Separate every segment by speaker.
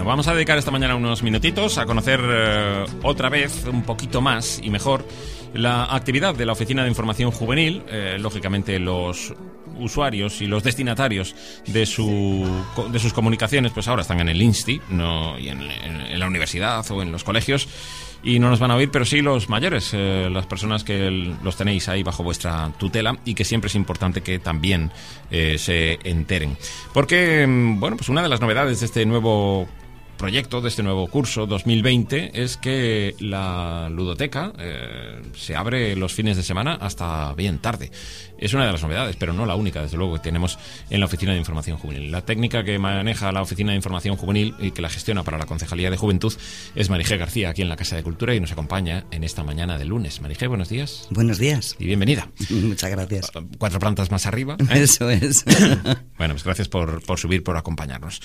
Speaker 1: vamos a dedicar esta mañana unos minutitos a conocer otra vez, un poquito más y mejor, la actividad de la Oficina de Información Juvenil. Lógicamente los usuarios y los destinatarios de sus comunicaciones pues ahora están en el INSTI, no, y en la universidad o en los colegios, y no nos van a oír, pero sí los mayores, las personas que los tenéis ahí bajo vuestra tutela, y que siempre es importante que también se enteren. Porque, bueno, pues una de las novedades de este nuevo proyecto, de este nuevo curso 2020, es que la ludoteca se abre los fines de semana hasta bien tarde. Es una de las novedades, pero no la única, desde luego, que tenemos en la Oficina de Información Juvenil. La técnica que maneja la Oficina de Información Juvenil y que la gestiona para la Concejalía de Juventud es Marigé García, aquí en la Casa de Cultura, y nos acompaña en esta mañana de lunes. Marigé, buenos días.
Speaker 2: Buenos días.
Speaker 1: Y bienvenida.
Speaker 2: Muchas gracias.
Speaker 1: 4 plantas más arriba.
Speaker 2: Eso es.
Speaker 1: Bueno, pues gracias por subir, por acompañarnos.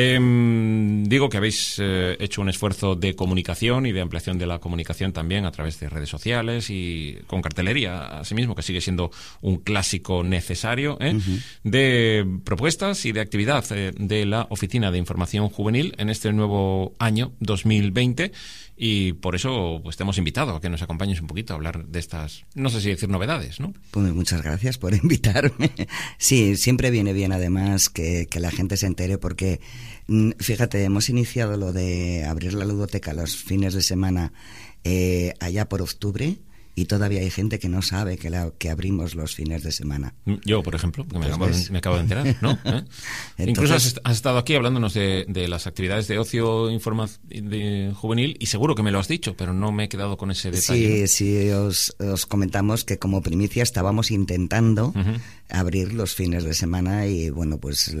Speaker 1: Digo que habéis hecho un esfuerzo de comunicación y de ampliación de la comunicación también a través de redes sociales y con cartelería, asimismo, que sigue siendo un clásico necesario, de propuestas y de actividad de la Oficina de Información Juvenil en este nuevo año 2020, y por eso pues te hemos invitado a que nos acompañes un poquito a hablar de estas, no sé si decir novedades, ¿no?
Speaker 2: Pues muchas gracias por invitarme. Sí, siempre viene bien además que la gente se entere, porque fíjate, hemos iniciado lo de abrir la ludoteca los fines de semana allá por octubre, y todavía hay gente que no sabe que abrimos los fines de semana.
Speaker 1: Yo, por ejemplo, que me acabo de enterar, ¿no? Entonces, incluso has estado aquí hablándonos de las actividades de ocio juvenil, y seguro que me lo has dicho, pero no me he quedado con ese detalle.
Speaker 2: Sí, os comentamos que como primicia estábamos intentando abrir los fines de semana, y bueno, pues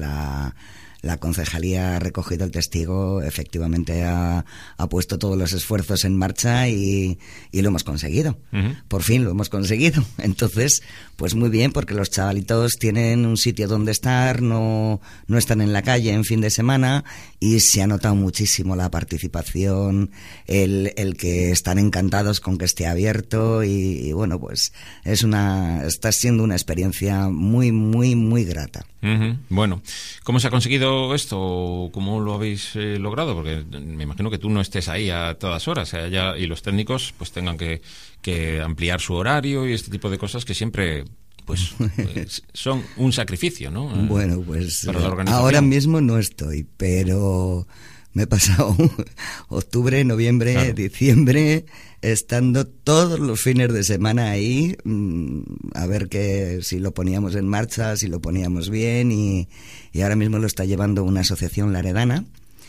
Speaker 2: la concejalía ha recogido el testigo, efectivamente ha puesto todos los esfuerzos en marcha y lo hemos conseguido. Por fin lo hemos conseguido. Entonces, pues muy bien, porque los chavalitos tienen un sitio donde estar, no están en la calle en fin de semana, y se ha notado muchísimo la participación, el que están encantados con que esté abierto, y bueno, pues está siendo una experiencia muy, muy, muy grata.
Speaker 1: Bueno, ¿cómo se ha conseguido esto? ¿Cómo lo habéis logrado? Porque me imagino que tú no estés ahí a todas horas, y los técnicos pues tengan que ampliar su horario y este tipo de cosas que siempre pues son un sacrificio, ¿no?
Speaker 2: Bueno, pues ahora mismo no estoy, pero me he pasado octubre, noviembre, claro, diciembre, estando todos los fines de semana ahí, a ver si lo poníamos en marcha, si lo poníamos bien, y ahora mismo lo está llevando una asociación laredana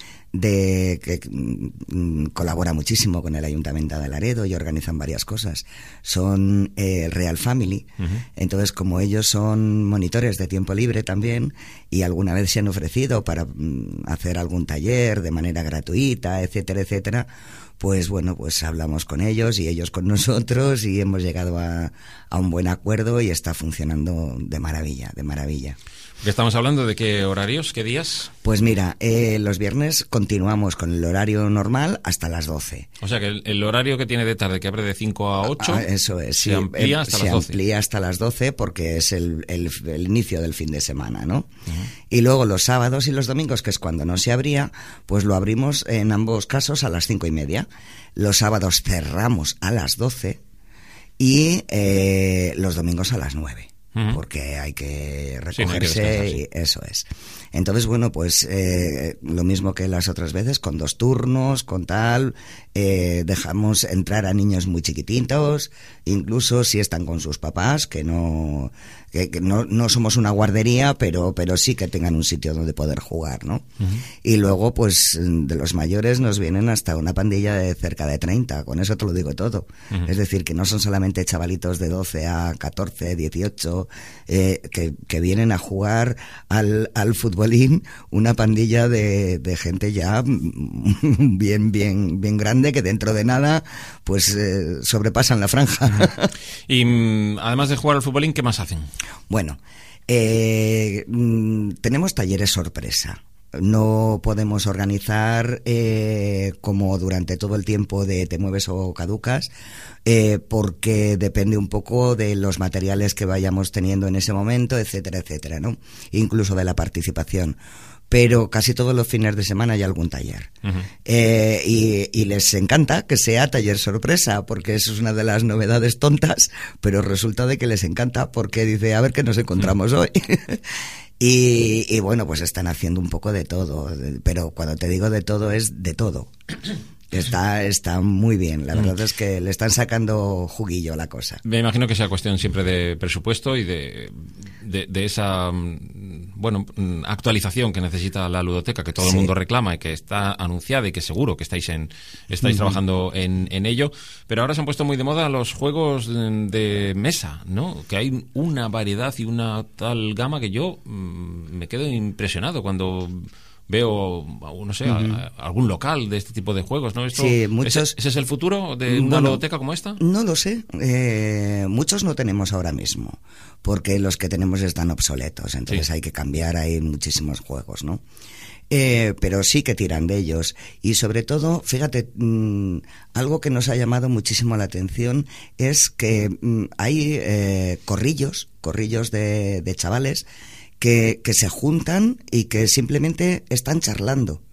Speaker 2: que colabora muchísimo con el Ayuntamiento de Laredo y organizan varias cosas. Son Real Family. Entonces, como ellos son monitores de tiempo libre también, y alguna vez se han ofrecido para hacer algún taller de manera gratuita, etcétera, etcétera, pues bueno, pues hablamos con ellos y ellos con nosotros, y hemos llegado a un buen acuerdo, y está funcionando de maravilla, de maravilla.
Speaker 1: ¿Estamos hablando de qué horarios, qué días?
Speaker 2: Pues mira, los viernes continuamos con el horario normal hasta las 12.
Speaker 1: O sea que el horario que tiene de tarde, que abre de 5 a 8,
Speaker 2: eso es,
Speaker 1: se amplía hasta las 12.
Speaker 2: Se amplía hasta las 12 porque es el inicio del fin de semana, ¿no? Y luego los sábados y los domingos, que es cuando no se abría, pues lo abrimos en ambos casos a las 5:30. Los sábados cerramos a las 12 y los domingos a las 9. Porque hay que recogerse,
Speaker 1: no hay que descansar, sí.
Speaker 2: Y eso es. Entonces, bueno, pues lo mismo que las otras veces, con 2 turnos, con tal, dejamos entrar a niños muy chiquititos, incluso si están con sus papás, que no somos una guardería, pero sí que tengan un sitio donde poder jugar, ¿no? Y luego, pues, de los mayores nos vienen hasta una pandilla de cerca de 30, con eso te lo digo todo. Es decir, que no son solamente chavalitos de 12 a 14, 18, que vienen a jugar al futbolín, una pandilla de gente ya bien grande, que dentro de nada pues sobrepasan la franja.
Speaker 1: Y además de jugar al futbolín, ¿qué más hacen?
Speaker 2: Bueno, tenemos talleres sorpresa. no podemos organizar como durante todo el tiempo de Te Mueves o Caducas, porque depende un poco de los materiales que vayamos teniendo en ese momento, etcétera, etcétera, ¿no? Incluso de la participación. Pero casi todos los fines de semana hay algún taller. Uh-huh. Y les encanta que sea taller sorpresa, porque eso es una de las novedades tontas, pero resulta de que les encanta porque dice, a ver qué nos encontramos hoy. Y bueno, pues están haciendo un poco de todo, pero cuando te digo de todo es de todo. Está muy bien, la verdad es que le están sacando juguillo a la cosa.
Speaker 1: Me imagino que sea cuestión siempre de presupuesto y de esa actualización que necesita la ludoteca, que todo el mundo reclama y que está anunciada y que seguro que estáis trabajando en ello. Pero ahora se han puesto muy de moda los juegos de mesa, ¿no? Que hay una variedad y una tal gama que yo me quedo impresionado cuando veo, no sé, algún local de este tipo de juegos, ¿no?
Speaker 2: Sí, muchos.
Speaker 1: ¿Ese es el futuro de una ludoteca como esta?
Speaker 2: No lo sé. Muchos no tenemos ahora mismo, porque los que tenemos están obsoletos, entonces hay que cambiar, hay muchísimos juegos, ¿no? Pero sí que tiran de ellos. Y sobre todo, fíjate, algo que nos ha llamado muchísimo la atención es que hay corrillos de chavales que se juntan y que simplemente están charlando,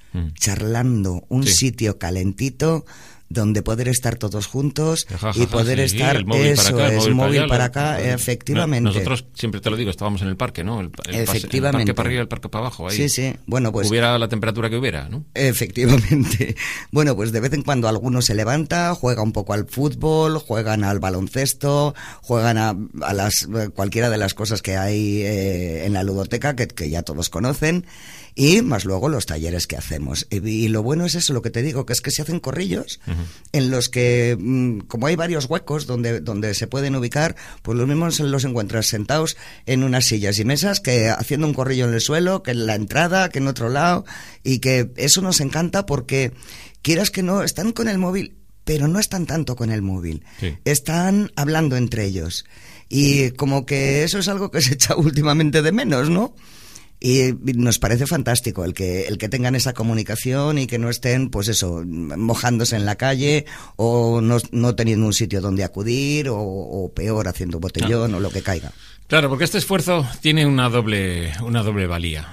Speaker 2: un sitio calentito donde poder estar todos juntos y poder estar,
Speaker 1: el móvil
Speaker 2: eso
Speaker 1: para acá,
Speaker 2: es, móvil para acá, efectivamente.
Speaker 1: Nosotros, siempre te lo digo, estábamos en el parque, ¿no? El
Speaker 2: Efectivamente.
Speaker 1: parque para arriba y el parque para abajo. Ahí.
Speaker 2: Sí. Bueno, pues
Speaker 1: hubiera la temperatura que hubiera, ¿no?
Speaker 2: Efectivamente. Bueno, pues de vez en cuando alguno se levanta, juega un poco al fútbol, juegan al baloncesto, juegan a cualquiera de las cosas que hay en la ludoteca que ya todos conocen. Y más luego los talleres que hacemos. Y lo bueno es eso, lo que te digo, que es que se hacen corrillos en los que, como hay varios huecos donde se pueden ubicar, pues los mismos los encuentras sentados en unas sillas y mesas, que haciendo un corrillo en el suelo, que en la entrada, que en otro lado, y que eso nos encanta porque, quieras que no, están con el móvil, pero no están tanto con el móvil. Sí. Están hablando entre ellos. Y como que eso es algo que se echa últimamente de menos, ¿no? Y nos parece fantástico el que tengan esa comunicación y que no estén, pues eso, mojándose en la calle o no teniendo un sitio donde acudir o peor, haciendo botellón o lo que caiga.
Speaker 1: Claro, porque este esfuerzo tiene una doble valía.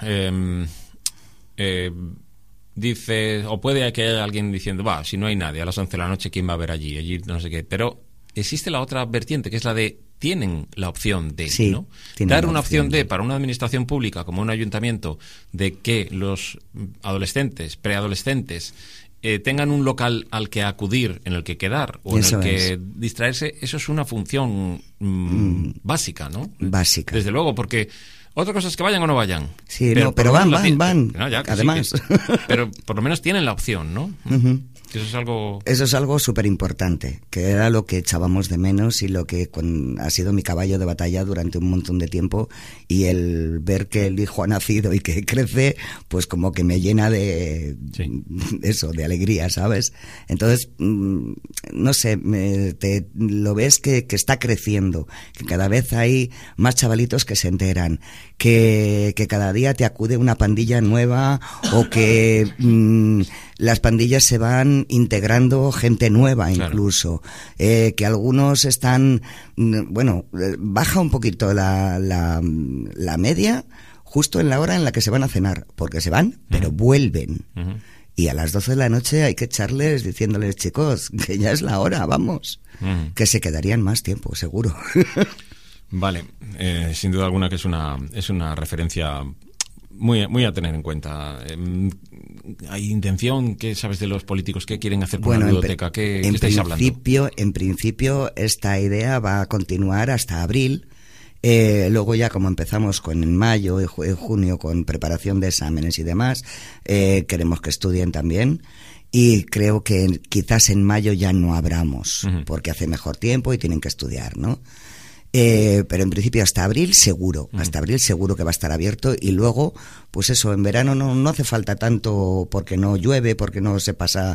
Speaker 1: Dice, o puede que haya alguien diciendo, si no hay nadie a las 11 de la noche, ¿quién va a ver allí? Allí no sé qué. Pero existe la otra vertiente, que es la de tienen la opción de, ¿no? Dar una opción de, para una administración pública como un ayuntamiento, de que los adolescentes, preadolescentes, tengan un local al que acudir, en el que quedar o en el que distraerse, eso es una función básica, ¿no?
Speaker 2: Básica.
Speaker 1: Desde luego, porque otra cosa es que vayan o no vayan.
Speaker 2: Sí, pero van. No, además.
Speaker 1: Sí, pero por lo menos tienen la opción, ¿no? Eso
Speaker 2: es algo súper importante, que era lo que echábamos de menos y lo que ha sido mi caballo de batalla durante un montón de tiempo, y el ver que el hijo ha nacido y que crece, pues como que me llena de de alegría, ¿sabes? Entonces, no sé, lo ves que está creciendo, que cada vez hay más chavalitos que se enteran, que cada día te acude una pandilla nueva, o que las pandillas se van integrando gente nueva incluso, que algunos están, baja un poquito la media justo en la hora en la que se van a cenar, porque se van, pero vuelven. Y a las 12 de la noche hay que echarles diciéndoles, chicos, que ya es la hora, vamos, que se quedarían más tiempo, seguro.
Speaker 1: Vale, sin duda alguna que es una referencia muy a tener en cuenta. ¿Hay intención? ¿Qué sabes de los políticos? ¿Qué quieren hacer con la ludoteca? ¿Qué estáis hablando?
Speaker 2: En principio, esta idea va a continuar hasta abril. Luego ya, como empezamos en mayo y junio con preparación de exámenes y demás, queremos que estudien también. Y creo que quizás en mayo ya no abramos, porque hace mejor tiempo y tienen que estudiar, ¿no? Pero en principio hasta abril seguro que va a estar abierto, y luego, pues eso, en verano no hace falta tanto, porque no llueve, porque no se pasa,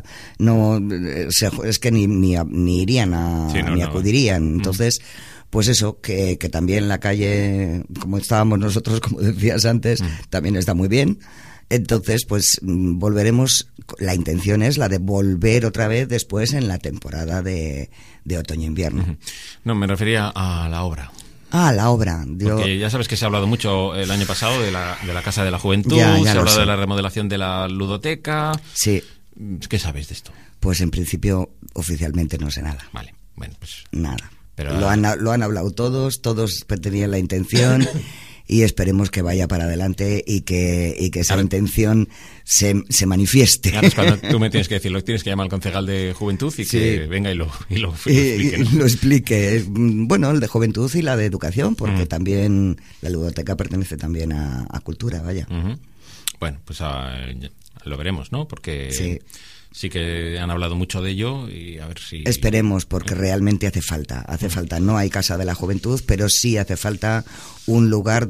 Speaker 2: es que ni irían ni acudirían. Entonces, pues eso, que también la calle, como estábamos nosotros, como decías antes, también está muy bien. Entonces, pues volveremos, la intención es la de volver otra vez después en la temporada de otoño-invierno.
Speaker 1: No, me refería a la obra.
Speaker 2: Ah, la obra.
Speaker 1: Porque ya sabes que se ha hablado mucho el año pasado de la Casa de la Juventud, se ha hablado de la remodelación de la ludoteca.
Speaker 2: Sí.
Speaker 1: ¿Qué sabes de esto?
Speaker 2: Pues en principio oficialmente no sé nada.
Speaker 1: Vale, bueno, pues...
Speaker 2: Nada.
Speaker 1: Pero...
Speaker 2: Lo han hablado todos tenían la intención y esperemos que vaya para adelante y que esa intención se manifieste.
Speaker 1: Claro, es cuando tú me tienes que decirlo, tienes que llamar al concejal de Juventud y que venga y lo explique, ¿no?
Speaker 2: Lo explique. Bueno, el de Juventud y la de Educación, porque también la ludoteca pertenece también a Cultura, vaya.
Speaker 1: Bueno, pues lo veremos, ¿no? Porque sí que han hablado mucho de ello y a ver si...
Speaker 2: Esperemos, porque realmente hace falta. No hay Casa de la Juventud, pero sí hace falta un lugar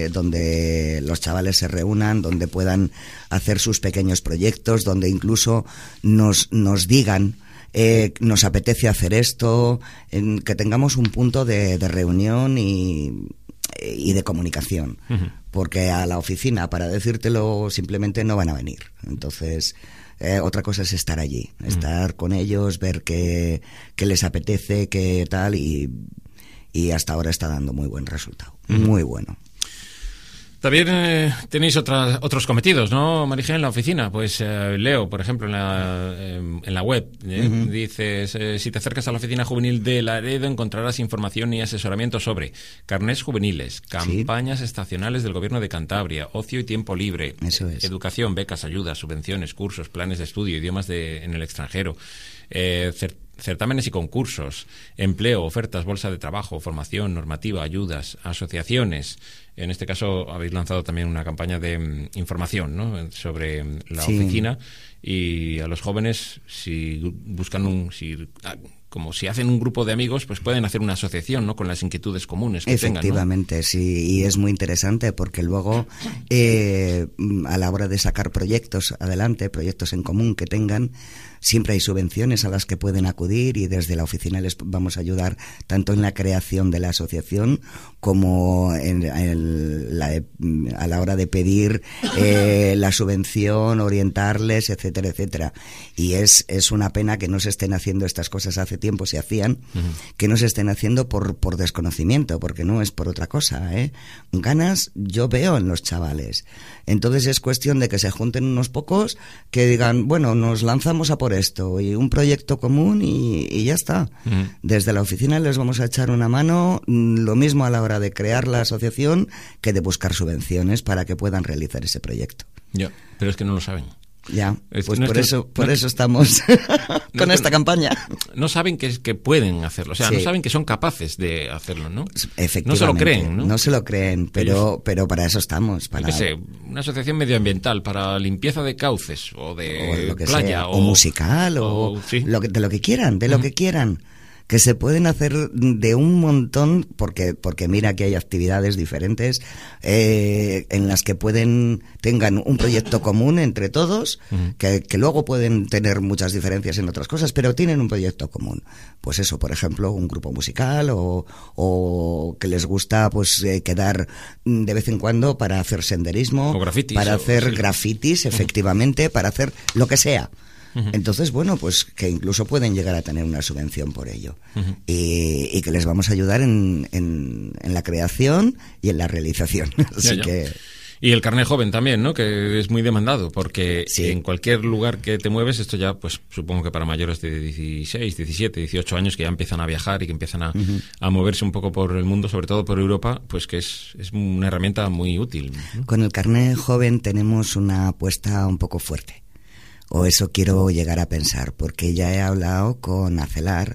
Speaker 2: donde los chavales se reúnan, donde puedan hacer sus pequeños proyectos, donde incluso nos digan... nos apetece hacer esto, que tengamos un punto de reunión y de comunicación, porque a la oficina para decírtelo simplemente no van a venir. Entonces, otra cosa es estar allí, estar con ellos, ver qué les apetece, qué tal, y hasta ahora está dando muy buen resultado, muy bueno.
Speaker 1: También tenéis otros cometidos, ¿no, Marijé, en la oficina? Pues leo, por ejemplo, en la web, dices, si te acercas a la oficina juvenil de Laredo encontrarás información y asesoramiento sobre carnés juveniles, campañas estacionales del Gobierno de Cantabria, ocio y tiempo libre, educación, becas, ayudas, subvenciones, cursos, planes de estudio, idiomas en el extranjero, certámenes y concursos, empleo, ofertas, bolsa de trabajo, formación, normativa, ayudas, asociaciones. En este caso habéis lanzado también una campaña de información, ¿no?, sobre la oficina, y a los jóvenes, si buscan como si hacen un grupo de amigos, pues pueden hacer una asociación, ¿no?, con las inquietudes comunes que tengan, ¿no?
Speaker 2: Efectivamente, sí, y es muy interesante porque luego a la hora de sacar proyectos adelante, proyectos en común que tengan, siempre hay subvenciones a las que pueden acudir y desde la oficina les vamos a ayudar tanto en la creación de la asociación como a la hora de pedir la subvención, orientarles, etcétera, etcétera. Y es una pena que no se estén haciendo estas cosas, hace tiempo se hacían, que no se estén haciendo por desconocimiento, porque no es por otra cosa, Ganas yo veo en los chavales. Entonces es cuestión de que se junten unos pocos que digan, bueno, nos lanzamos a por esto y un proyecto común y ya está. Desde la oficina les vamos a echar una mano, lo mismo a la hora de crear la asociación que de buscar subvenciones para que puedan realizar ese proyecto.
Speaker 1: Pero es que no lo saben.
Speaker 2: Ya, pues no por eso estamos con esta campaña.
Speaker 1: No saben que pueden hacerlo, o sea, no saben que son capaces de hacerlo, ¿no?
Speaker 2: Efectivamente.
Speaker 1: No se lo creen, ¿no?
Speaker 2: No se lo creen, pero para eso estamos. Para...
Speaker 1: Yo qué sé, una asociación medioambiental para limpieza de cauces o de
Speaker 2: lo que
Speaker 1: playa
Speaker 2: sea, o musical o de lo que quieran, lo que quieran. Que se pueden hacer de un montón, porque mira que hay actividades diferentes en las que tengan un proyecto común entre todos, que luego pueden tener muchas diferencias en otras cosas, pero tienen un proyecto común. Pues eso, por ejemplo, un grupo musical o que les gusta pues quedar de vez en cuando para hacer senderismo,
Speaker 1: o grafitis,
Speaker 2: para hacer grafitis, efectivamente, para hacer lo que sea. Entonces, bueno, pues que incluso pueden llegar a tener una subvención por ello y que les vamos a ayudar en la creación y en la realización. Así que...
Speaker 1: Y el carné joven también, ¿no?, que es muy demandado, porque en cualquier lugar que te mueves, esto ya, pues supongo que para mayores de 16, 17, 18 años que ya empiezan a viajar y que empiezan a moverse un poco por el mundo, sobre todo por Europa, pues que es una herramienta muy útil, ¿no? Con
Speaker 2: el carné joven tenemos una apuesta un poco fuerte. O eso quiero llegar a pensar, porque ya he hablado con Acelar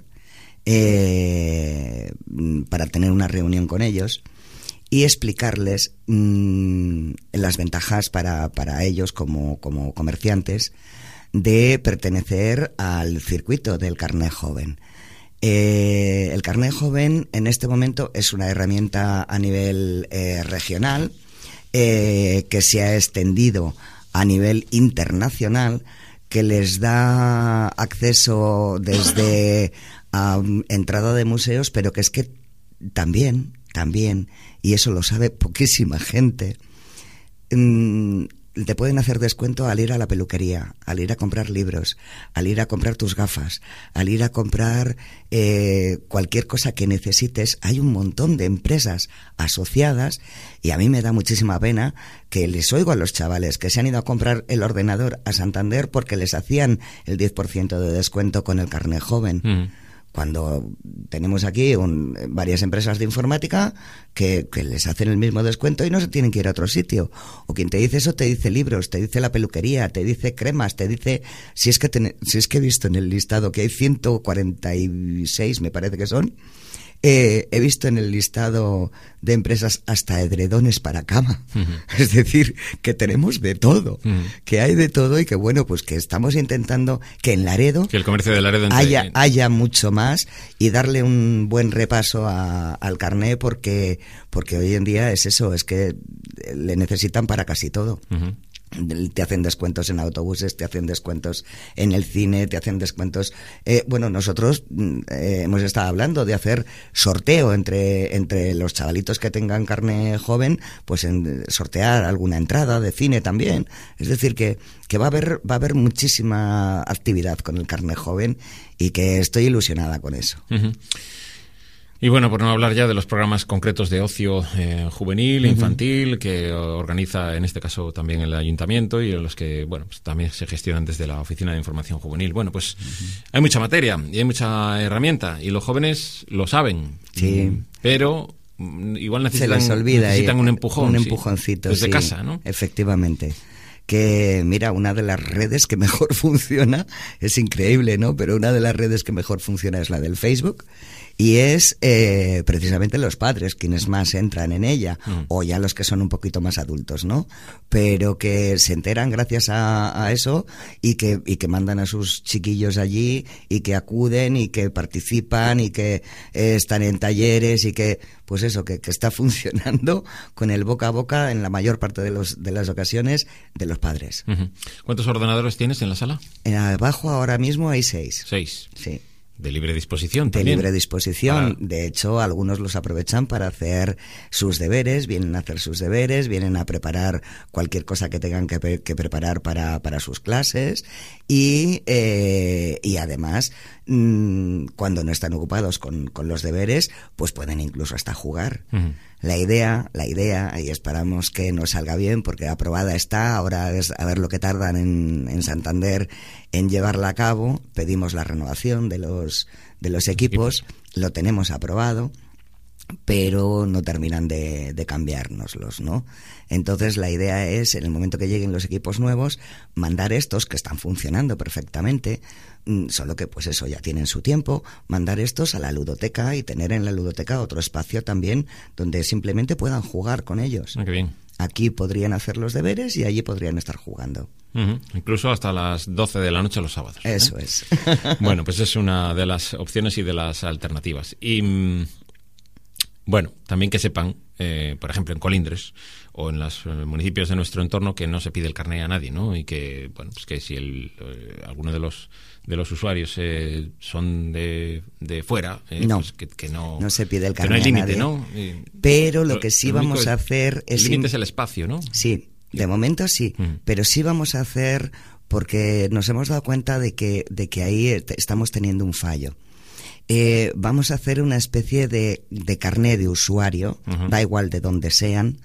Speaker 2: para tener una reunión con ellos y explicarles las ventajas para ellos como comerciantes de pertenecer al circuito del carné joven. El carné joven en este momento es una herramienta a nivel regional que se ha extendido a nivel internacional, que les da acceso desde entrada de museos, pero que es que también, y eso lo sabe poquísima gente, te pueden hacer descuento al ir a la peluquería, al ir a comprar libros, al ir a comprar tus gafas, al ir a comprar cualquier cosa que necesites. Hay un montón de empresas asociadas y a mí me da muchísima pena que les oigo a los chavales que se han ido a comprar el ordenador a Santander porque les hacían el 10% de descuento con el carné joven. Cuando tenemos aquí varias empresas de informática que les hacen el mismo descuento y no se tienen que ir a otro sitio. O quien te dice eso te dice libros, te dice la peluquería, te dice cremas, te dice... Si es que he visto en el listado que hay 146, me parece que son... he visto en el listado de empresas hasta edredones para cama. Es decir, que tenemos de todo, que hay de todo y que bueno, pues que estamos intentando que en Laredo,
Speaker 1: que el comercio de Laredo
Speaker 2: haya mucho más y darle un buen repaso al carné porque hoy en día es eso, es que le necesitan para casi todo. Te hacen descuentos en autobuses, te hacen descuentos en el cine, te hacen descuentos... bueno, nosotros hemos estado hablando de hacer sorteo entre los chavalitos que tengan carné joven, pues sortear alguna entrada de cine también. Es decir, que va a haber muchísima actividad con el carné joven y que estoy ilusionada con eso.
Speaker 1: Y bueno, por no hablar ya de los programas concretos de ocio juvenil, infantil, que organiza en este caso también el ayuntamiento y en los que, bueno, pues también se gestionan desde la Oficina de Información Juvenil. Bueno, pues hay mucha materia y hay mucha herramienta y los jóvenes lo saben.
Speaker 2: Sí.
Speaker 1: Pero igual necesitan un empujón.
Speaker 2: Un empujoncito,
Speaker 1: desde casa, ¿no?
Speaker 2: Efectivamente. Que, mira, una de las redes que mejor funciona, es increíble, ¿no? Pero una de las redes que mejor funciona es la del Facebook. Y es precisamente los padres quienes más entran en ella, o ya los que son un poquito más adultos, ¿no? Pero que se enteran gracias a eso y que mandan a sus chiquillos allí y que acuden y que participan y que están en talleres y que, pues eso, que está funcionando con el boca a boca en la mayor parte de las ocasiones de los padres.
Speaker 1: ¿Cuántos ordenadores tienes en la sala?
Speaker 2: Abajo ahora mismo hay 6.
Speaker 1: 6.
Speaker 2: Sí.
Speaker 1: De libre disposición
Speaker 2: también. De libre disposición.
Speaker 1: Para...
Speaker 2: De hecho, algunos los aprovechan para hacer sus deberes, vienen a hacer sus deberes, vienen a preparar cualquier cosa que tengan que preparar para sus clases y además, cuando no están ocupados con los deberes, pues pueden incluso hasta jugar. La idea, y esperamos que nos salga bien porque aprobada está, ahora es a ver lo que tardan en Santander en llevarla a cabo. Pedimos la renovación de los equipos, lo tenemos aprobado, pero no terminan de cambiárnoslos, ¿no? Entonces la idea es, en el momento que lleguen los equipos nuevos, mandar estos que están funcionando perfectamente, solo que pues eso ya tienen su tiempo, mandar estos a la ludoteca y tener en la ludoteca otro espacio también donde simplemente puedan jugar con ellos.
Speaker 1: Qué bien.
Speaker 2: Aquí podrían hacer los deberes y allí podrían estar jugando.
Speaker 1: Incluso hasta las 12 de la noche los sábados.
Speaker 2: Eso es.
Speaker 1: Bueno, pues es una de las opciones y de las alternativas. Y bueno, también que sepan, por ejemplo, en Colindres o en los municipios de nuestro entorno, que no se pide el carné a nadie, ¿no? Y que, bueno, pues que si alguno de los usuarios son de fuera,
Speaker 2: no,
Speaker 1: pues que no
Speaker 2: se pide el carné.
Speaker 1: Que no hay límite, ¿no?
Speaker 2: Pero lo que sí vamos a hacer es...
Speaker 1: El límite es el espacio, ¿no?
Speaker 2: Sí, de momento sí, pero sí vamos a hacer, porque nos hemos dado cuenta de que ahí estamos teniendo un fallo. Vamos a hacer una especie de carné de usuario, da igual de donde sean,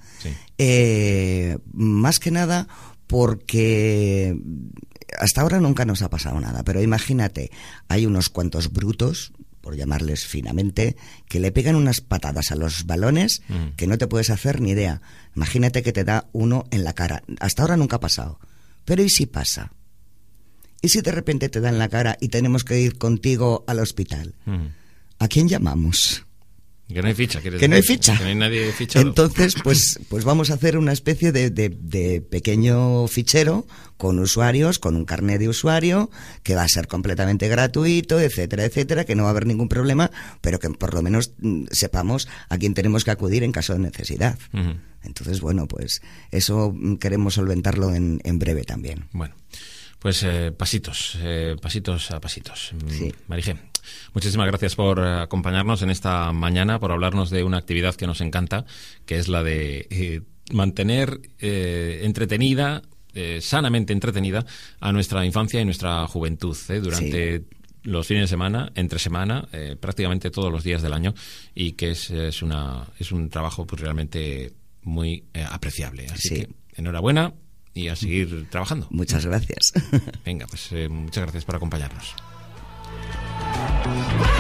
Speaker 2: más que nada porque hasta ahora nunca nos ha pasado nada, pero imagínate, hay unos cuantos brutos, por llamarles finamente, que le pegan unas patadas a los balones que no te puedes hacer ni idea. Imagínate que te da uno en la cara. Hasta ahora nunca ha pasado, pero ¿y si pasa? ¿Y si de repente te da en la cara y tenemos que ir contigo al hospital? ¿A quién llamamos?
Speaker 1: Que no hay ficha.
Speaker 2: Que no hay ficha.
Speaker 1: Que no hay nadie fichado.
Speaker 2: Entonces, pues vamos a hacer una especie de pequeño fichero con usuarios, con un carné de usuario, que va a ser completamente gratuito, etcétera, etcétera, que no va a haber ningún problema, pero que por lo menos sepamos a quién tenemos que acudir en caso de necesidad. Entonces, bueno, pues eso queremos solventarlo en breve también.
Speaker 1: Bueno. Pues pasitos a pasitos.
Speaker 2: Sí.
Speaker 1: Marigé, muchísimas gracias por acompañarnos en esta mañana, por hablarnos de una actividad que nos encanta, que es la de mantener entretenida sanamente entretenida a nuestra infancia y nuestra juventud, durante los fines de semana, entre semana, prácticamente todos los días del año, y que es un trabajo pues realmente muy apreciable. Así que enhorabuena y a seguir trabajando.
Speaker 2: Muchas gracias.
Speaker 1: Venga, pues muchas gracias por acompañarnos.